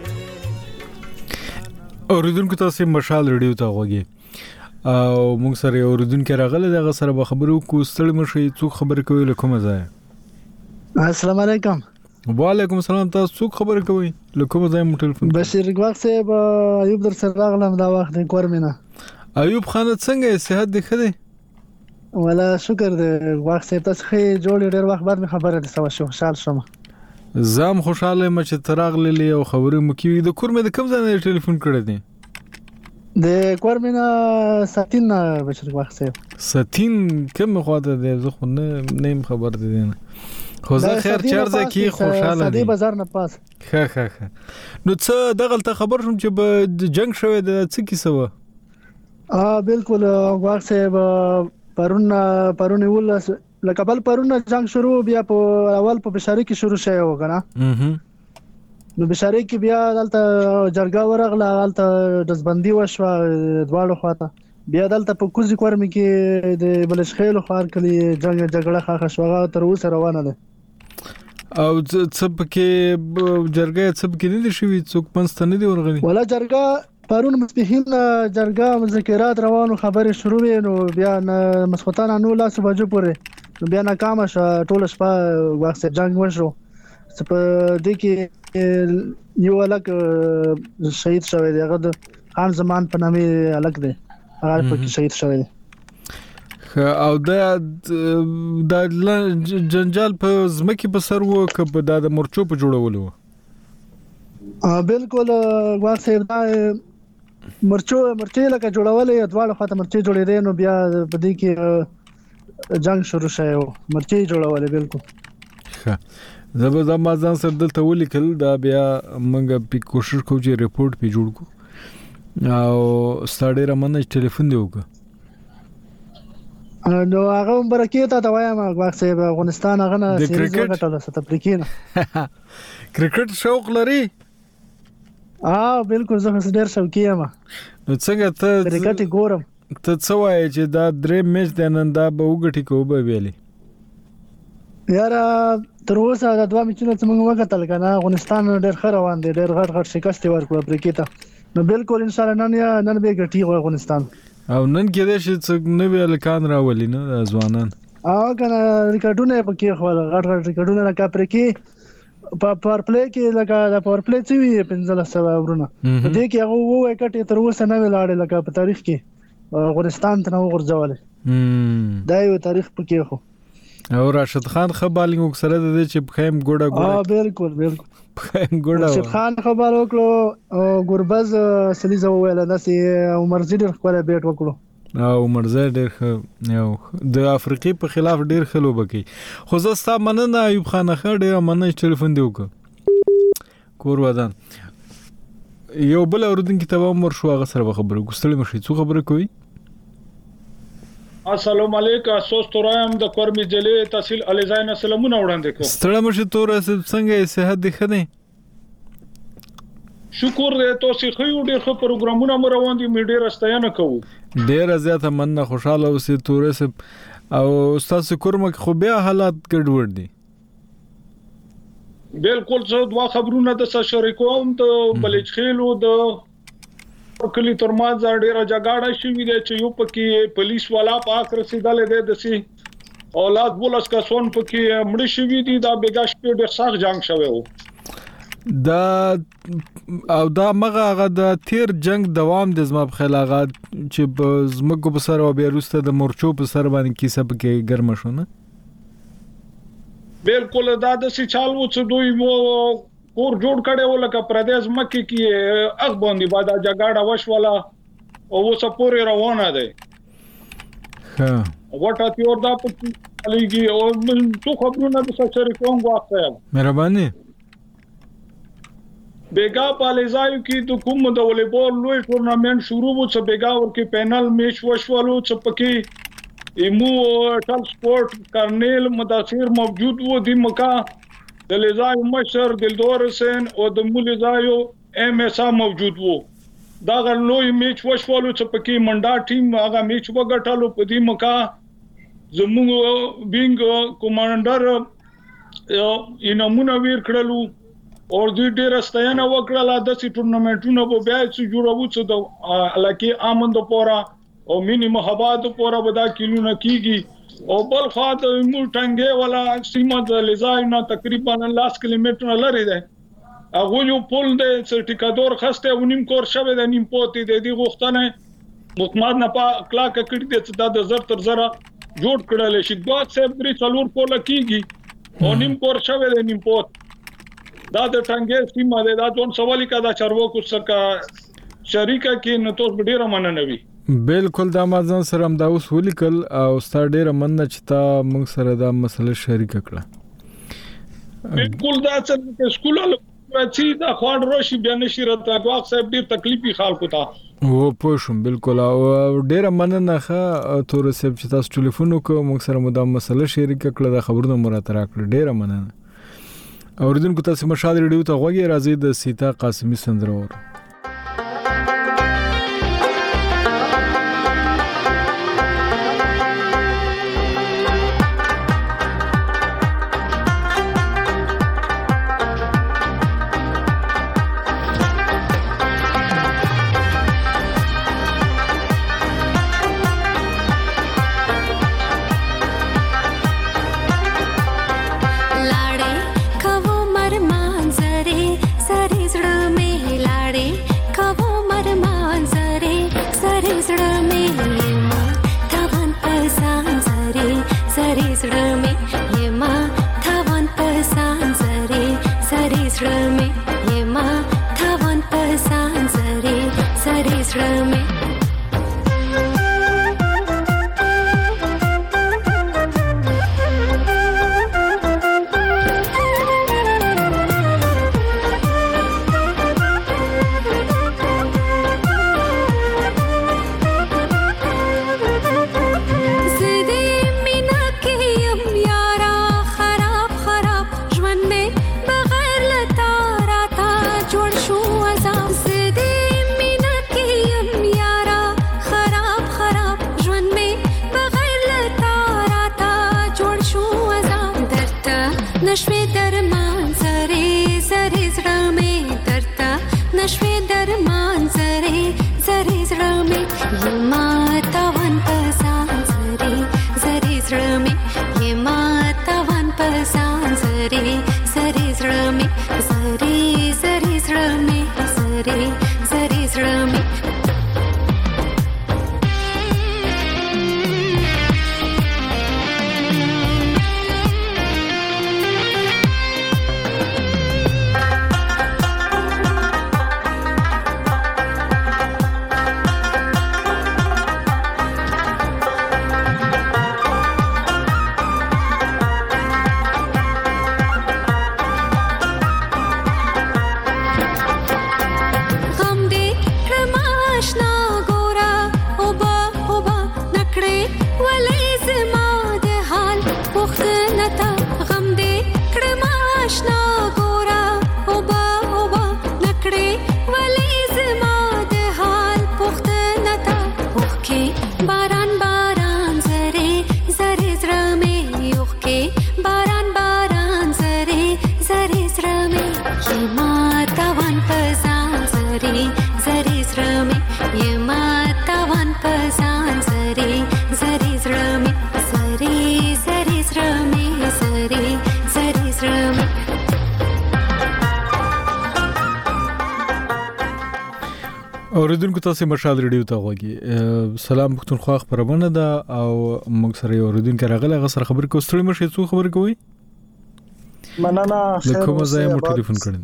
اوریدونکو تاسو مشال ریډیو ته وګورئ او موږ سره اوریدونکو راغله دغه سره به خبرو کو ستړي مشي څو خبر کوي لکه ځای السلام علیکم وعلیکم السلام تاسو څوک خبرې کوئ لکه مو ځای مو ټلیفون بشیر ګواخ صاحب ایوب در سره راغلم دا وخت د کورمنه ایوب خان څنګه صحت دی خدای ولا شکر دې ګواخ صاحب تاسو خې جوړ ډېر وخت بعد می خبره ده سوا شو خوشاله شوم زم خوشاله مچ تراغلې او خبرې مو کوي د کورمه د کوم ځای ټلیفون کړی دی د کورمنه ساتین بشیر ګواخ صاحب ساتین کوم خواته دی زه خو نه نیم خبر دی نه خو زه خیر چارځه کی خوشاله دي بازار نه پاس ها ها ها نو څه دغلت خبر شوم چې به جنگ شوه د څه کیسه و اه بالکل واغ صاحب پرون پرون ول لکه بل پرون جنگ شروع بیا په اول په بشاری کې شروع شوی و کنه نو بشاری کې بیا دلته جرګه ورغله دلته دزبندي وشو دواړو خواته بیا دلته په کوزي کورم کې د بلشخیل خار کلی جنگ جګړه خاخه شوغه تر اوسه روانه ده او څه پکې جرګه څه پکې نه دي شوي څوک پنځه نه دي ورغلي ولا جرګه پرون مصبيحين جرګه مذاکرات روانو خبرې شروع وې نو بیا مسخوتان نو لاس بجو پورې بیا ناکام شو ټول شپه وخت جنگ وشو په دې کې یو الګ شهید شوی دی هغه د خان زمان په نامه الګ دی هغه په شهید شوی دی او دا د جنجال په زمکه په سر وو ک په د مرچو په جوړولو ا بالکل واسه دا مرچو مرچې لکه جوړولې دواړه خاطر مرچې جوړې دي نو بیا په دې کې جنگ شروع شوی مرچې جوړولې بالکل ښه زبر ما ځان سره دلته ولیکل دا بیا موږ په کوشش کوو چې ریپورت په جوړ کو او ستاره رمنه ټلیفون دی وکړه نو هغه برکت ته وایم وخت په افغانستان هغه نه سیریز وکټل ست افریقین کرکټ شوق لري اه بالکل زه ډیر شوقي یم نو څنګه ته کرکټ ګورم ته څه وایې چې دا درې میچ د نن دا به وګټي کو به ویلي یاره تر اوسه دا دوه میچونه چې موږ وکټل کنه افغانستان ډیر ښه روان دی ډیر غټ غټ شکست ورکړ افریقا نو بالکل ان شاء الله نن یا نن به ګټي افغانستان او نن کې د شي نوې الکان راولي نه ځوانان او کنه ریکارډونه پکې خو غټ غټ ریکارډونه لکه پرې په پاور پلی کې لکه د پاور پلی چې وي پنځه سو ورونه دې کې هغه وو وکټ تر اوسه نه ولاړ لکه په تاریخ کې افغانستان ته نو ورځول دا یو تاریخ پکې خو او راشد خان خو بالینګ سره د دې چې خیم ګوډه ګوډه اه بالکل بالکل خیم ګوډه راشد خان خبر وکړو او ګوربز سلیزه ویل داسي عمر زیډر خپل بیٹ وکړو او عمر زیډر یو د افریقي په خلاف ډیر خلو بکی خو زه ستا مننه ایوب خان خړ ډیر مننه ټلیفون دی وکړه کور ودان یو بل اوردونکو ته عمر شو هغه سره خبرو ګستړی مشي څو خبره کوي السلام علیکم اسوس تورایم د کورمی جلې تحصیل الیزاین سلامونه وړاندې کوم ستړی مشه تور څنګه صحت دی خنه شکر دې تاسو خو ډېر ښه پروګرامونه مو روان دي می ډېر استاینه کوو ډېر زیاته مننه خوشاله اوسې تور او استاد کورم خو بیا حالات ګډوډ دي بالکل زه دوا خبرونه د شریکوم ته بلچ خېلو د کلی ترما ډیره جګړه شوې ده چې یو پکې پولیس والا پاک رسیدلې ده د سي اولاد بولس کا سون پکې مړ شوې دي دا بیګاش په ډېر سخت جنگ شوی وو دا او دا مغه هغه د تیر جنگ دوام د زما په خیال هغه چې په زمکو په سر او بیا وروسته د مورچو په سر باندې کیسه پکې ګرم شو نه بالکل دا د سي چالو چې دوی وو کور جوړ کړي ولکه پردیس مکه کې اخ باندې بعد جګړه وشوله او اوس پورې روانه ده ها وټه تیور دا په لګي او تو خبرونه د سره کوم واخه مهرباني بیگا پالیزایو کې د کوم د والیبال لوی ټورنمنت شروع وو چې بیگا ورکه پینل میچ وشولو چې پکې ایمو ټل سپورت کرنیل مدثر موجود وو د مکا د لیزایو مشر دلدور حسین او د مولیزایو ام اس ا موجود وو دا غلوی میچ وشولو چې پکې منډا ټیم هغه میچ وګټلو په دې مکا زموږ وینګ کمانډر اینمونه ویر کړلو او دوی ډیر استاینه وکړه د سي ټورنمنټونو په بیا چې جوړو چې د لکه امند پورا او مینی محبات پورا ودا کیلونه کیږي او بل خاط مو ټنګه ولا سیمه د لیزای نه تقریبا لاس کیلومتر لري ده هغه یو پول د سرټیکادور خسته ونیم کور شوه د نیم پوتې د دې غوښتنه مطمئن نه پا کلاک کړی د د زر تر زره جوړ کړل شي دا سب درې څلور پول کیږي او نیم کور شوه د نیم پوت دا د ټنګه سیمه ده دا ځون سوالي کا دا چرو کو سکا شریکه کې نو توس ډیره مننوي بالکل دا مازن سره هم دا اوس ولیکل او ستاره ډیره مننه چې تا موږ سره دا مسله شریک کړه بالکل دا چې سکول چې دا خوان روشي بیا نشي راته واخ صاحب ډیر تکلیفي خلکو ته و پوښم بالکل او ډیره مننه ښه تور سیب چې تاسو ټلیفون وکړو موږ سره مو دا مسله شریک کړه دا خبرونه مراتب راکړه ډیره مننه اوریدونکو تاسو مشاهده ریډیو ته غوږی راځي د سیتا قاسمی سندرور یما توان پسان زری زری زړه می یما توان پسان زری زری زړه می زری زری زړه می زری زری زړه می اوریدونکو تاسو مرشد ریډیو ته غوږی سلام پښتونخوا خبرونه ده او موږ سره یو اوریدونکو راغله غسر خبر کو ستړي مشه څو خبر کوي مننه خیر کوم ځای مو ټلیفون کړی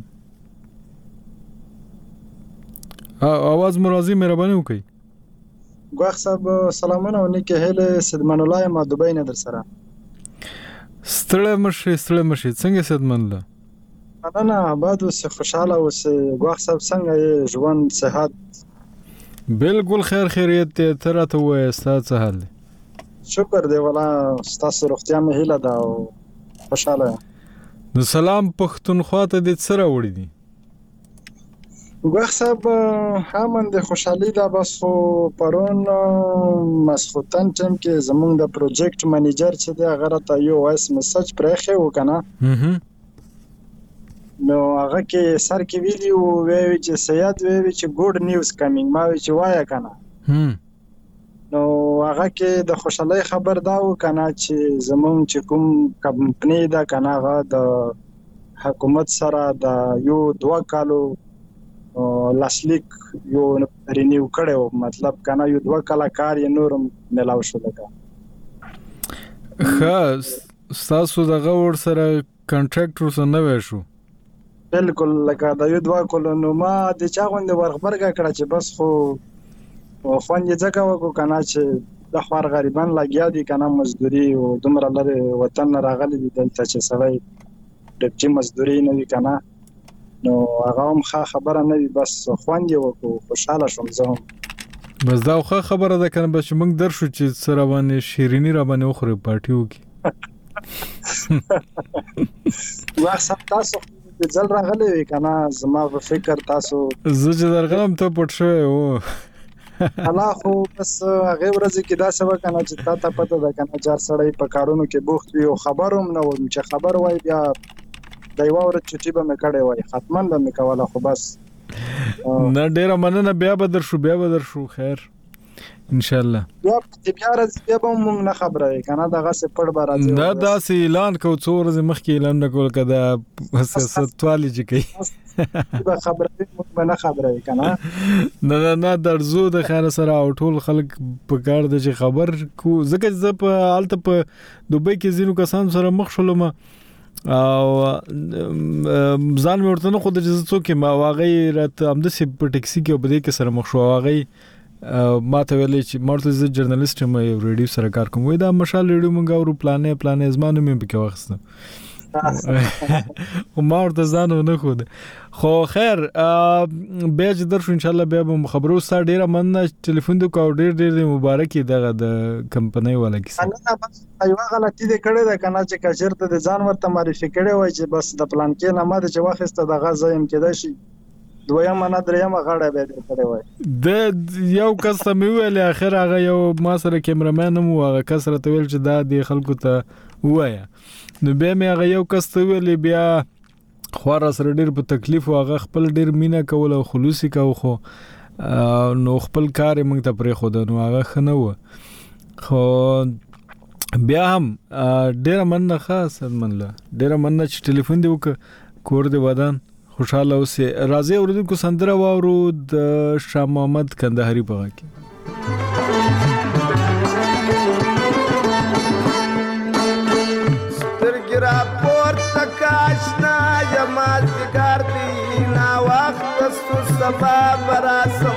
ا आवाज مرضی مهرباني وکړئ ګواخ صاحب سلامونه او نیکه هله سدمن الله ما دوبۍ نه در سره ستړي مشه ستړي مشه څنګه سدمن الله مننه آباد اوسه خوشاله اوسه ګواخ صاحب څنګه ژوند صحت بالکل خیر خیریت ته راته وای ستاسو حال شکر دی ولا ستاسو روغتیا مې هیله ده او خوشاله نو سلام پښتونخوا ته د سره وړي دي ګواخ صاحب همون د خوشحالي ده بس خو پرون مسخوتن ټیم کې زمونږ د پروجیکټ منیجر چې دی هغه راته یو وایس میسج پرېښی و کنه نو هغه کې سر کې ویلی او وی چې سیاد وی چې ګډ نیوز کمینګ ما وی چې وایا کنه نو هغه کې د خوشحالي خبر دا و کنه چې زمونږ چې کوم کمپنی دا کنه هغه د حکومت سره د یو دوه کالو لاسلیک یو رینیو کړو مطلب کنه یو دوه کال کار یې نورم ملاو شو لګا خاص تاسو دغه ور سره کانټریکټ ور سره نه شو بالکل لکه دا یو دوه کال نو ما د چا غوند ورخبرګه کړه چې بس خو خوان یې ځکه وکړو کنه چې د خوار غریبان لګیا دي کنه مزدوري او دومره لري وطن راغلي دي دلته چې سړی د چې مزدوري نه وی کنه نو هغه هم خبره نه وي بس خوان یې وکړو خوشاله شوم زه هم بس دا خو خبره ده کنه بس موږ درشو چې سره باندې شیرینی را باندې خوري پارټیو کې واسه تاسو د ځل راغلي وی کنه زما په فکر تاسو زه چې درغلم ته پټ شوی و الله خو بس هغه ورځ کې دا سبا کنه چې تا ته پته ده کنه چار سړی په کارونو کې بوخت وي او خبروم نه وم چې خبر وای بیا دا یو ورځ چټي به مې کړې وای ختمن به مې کوله خو بس نه ډیره مننه بیا به در شو بیا به در شو خیر ان شاء الله بیا بیا راځي بیا به موږ نه خبره کنه دغه څه پړ به راځي دا داسې اعلان کو څو ورځې مخکې اعلان نکول کدا سیاستوالي چې کوي به خبره موږ نه خبره کنه نه نه نه درزو د خیر سره او ټول خلک په کار د چې خبر کو ځکه ز په حالت په دوبۍ کې زینو کسان سره مخ شولم او ځان مې ورته نه خو د جزو کې ما واغې رات امده سي په ټیکسي کې په دې کې سره مخ شو واغې ما ته ویلې چې مرته ز جرنالست مې ریډیو سره کار کوم وې دا مشال ریډیو مونږ ورو پلانې پلانې زمانو مې پکې وخت او ما ورته ځانو نه خو خو خیر به چې درشو ان شاء الله بیا به خبرو سره ډیره مننه ټلیفون د کو ډیر ډیر مبارکي دغه د کمپنۍ والا کیسه نه بس یو غلطي دې کړې ده کنه چې کچرته د ځان ورته معرفي کړي وای چې بس د پلان کې نه ماده چې واخسته د غزایم کې ده شي دویم نه دریم غاړه به دې کړي وای د یو کس مې ویل اخر هغه یو ما سره کیمرامین مو هغه کس را تویل چې دا د خلکو ته وایا نو بیا مې هغه یو کس ته ویل بیا خو را سره ډیر په تکلیف او هغه خپل ډیر مینا کول او خلوصي کاو خو نو خپل کار موږ ته پرې خو د نو هغه خنه و خو بیا هم ډیره مننه خاص منله ډیره مننه چې ټلیفون دی وک کور دی ودان خوشاله اوسه راځي اوردونکو سندره واورو د شاه محمد کندهاري په غږ کې سترګرا پورته کاشنا یماز ګار دی نا وخت ستو سبا براسم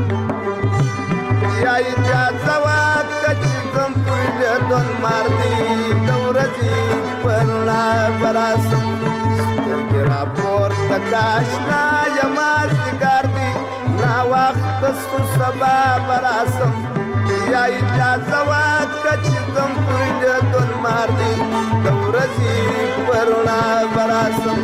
یا اجازه واکچ کوم پر دون مار دی دورځي پرنا براسم سترګرا پورته کاشنا یماز ګار دی نا وخت ستو سبا براسم یا اجازه واکچ کوم پر دون مار دی دورځي پرنا براسم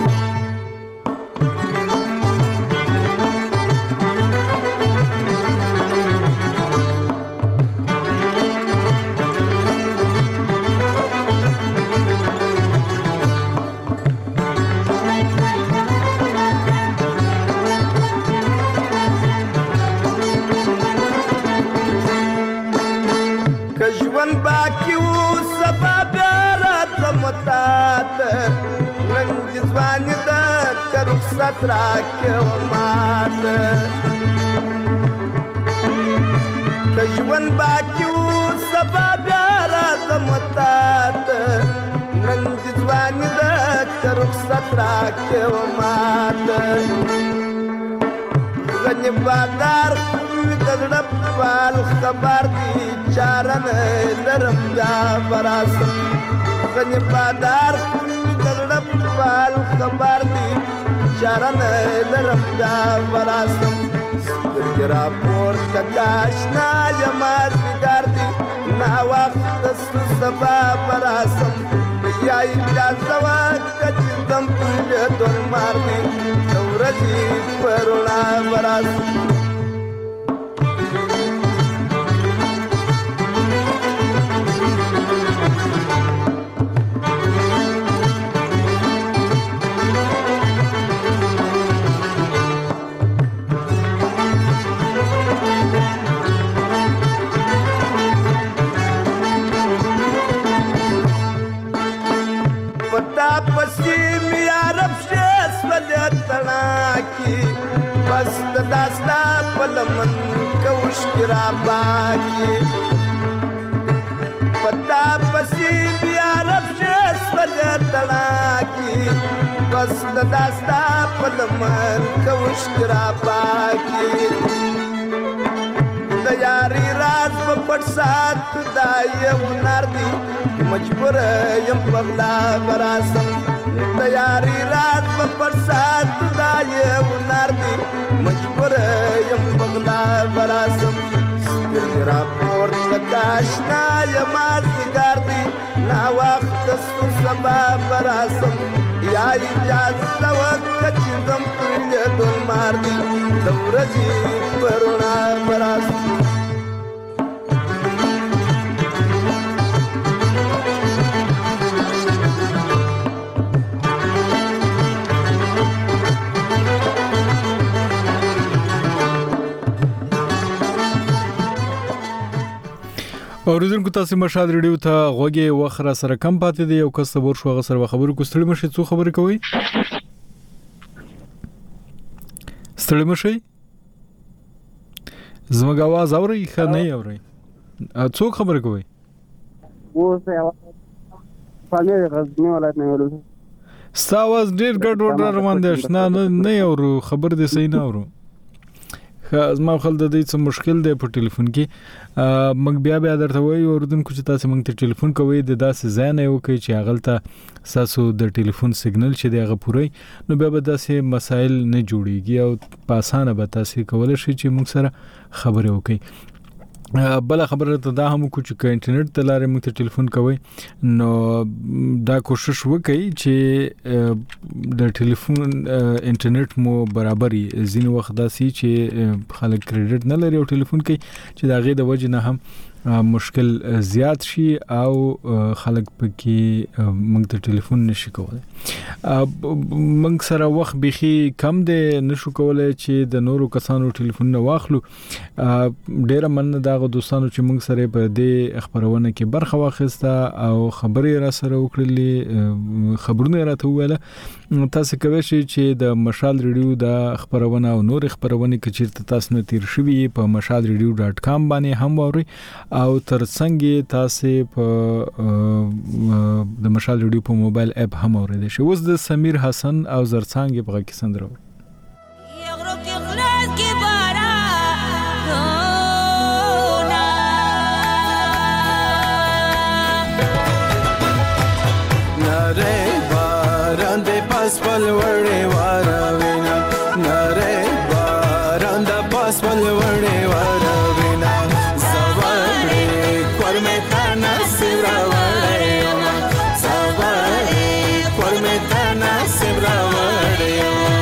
کژون باقی و سبب رات متات رنگ ځواني د رخصت راکې و مات کژون باقی و سبب رات متات رنگ ځواني د رخصت راکې و مات غنی بادار دغړ پال خبر دی چارن نرم دا براسم غنی بادار دغړ پال خبر دی چارن نرم دا براسم سترګرا پور تکاشنا یماز ګار دی نا وخت سبا براسم یا اجازه واکچ دم په دون مار دی دورځي پرنا براسم بس داستا پلمن کوش کرا باکی پتا پسی بیا رفشس وجتنا کی بس داستا پلمن کوش کرا باکی دیاری راز پپٹ سات دائی ونار دی مجبور یم پغلا براسم دیاری رات پپٹ سات دائی ونار دی مجبور یم پغلا براسم سترګرا پورته کاشنا یماز ګار دی نا وخت ستو سبا براسم یا اجازه وکړه چې دم پر دون مار دی دورځي پرنا براسم اوریدونکو تاسو مشاد ریډیو ته غوږی وخره سره کم پاتې دی یو کس ور شو غسر خبرو کو ستړي مشي څو خبرې کوي ستړي مشي زموږ आवाज اوري خه نه اوري څو خبرې کوي و څه فاميلي غزني ولایت نه ورو ستاواز ډیر ګډ وډ روان دي نه نه اورو خبر دې صحیح نه اورو زما خل د دې څه مشکل دی په ټلیفون کې مګ بیا بیا درته وایي اوردونکو چې تاسو موږ ته ټلیفون کوئ د داسې ځای نه یو کوي چې هغلته تاسو د ټلیفون سیګنل چې دی هغه پوره نو بیا به داسې مسایل نه جوړیږي او په اسانه به تاسو کولای شئ چې موږ سره خبرې وکړئ بل خبره ته دا هم کو چې انټرنیټ ته لارې موږ ته ټلیفون کوي نو دا کوشش وکړئ چې د ټلیفون انټرنیټ مو برابرۍ ځین وخت داسي چې خلک کریډټ نه لري او ټلیفون کوي چې دا غي د وجه نه هم مشکل زیات شي او خلک پکې موږ ته ټلیفون نشي کولای. موږ سره وخت بيخي کم دی، نشو کولای چې د نورو کسانو ټلیفون نه واخلو. ډیره مننه دغه دوستانو چې موږ سره په دې خبرونه کې برخه واخیسته او خبرې را سره وکړلې، خبرونه راته وویل. تاسو کوئ چې د مشال ریډیو د خبرونه او نور خبرونه کې چیرته تاسو نه تیر شوي په مشال ریډیو ډاټ کام باندې هم ووري او ترڅنګ تاسو په د مشال ریډیو په موبایل اپ هم اوریدئ شئ. اوس د سمیر حسن او زرڅانګ په غږ کې سندره پل وړې واروینا نره باران د پاس پل وړې واروینا زوړې کورمه تانا سیرا وړې زوړې کورمه تانا سیرا وړې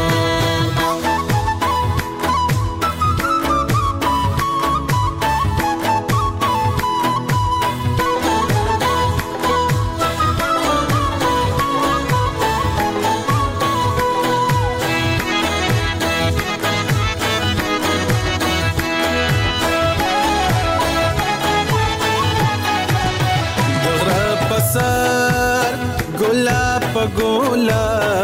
ګولا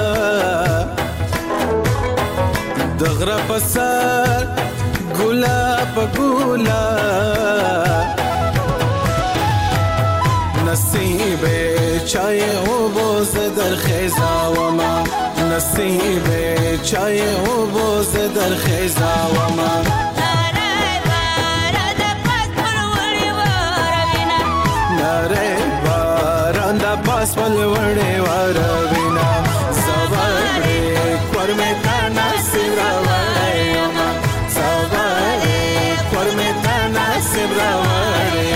دغره پسر ګولا پګولا نصیب چای او بوز در خیزا وما نصیب چای او بوز در خیزا وما پاس پل وړې واروینا زوړې کورمه تانا سیرا وړې زوړې کورمه تانا سیرا وړې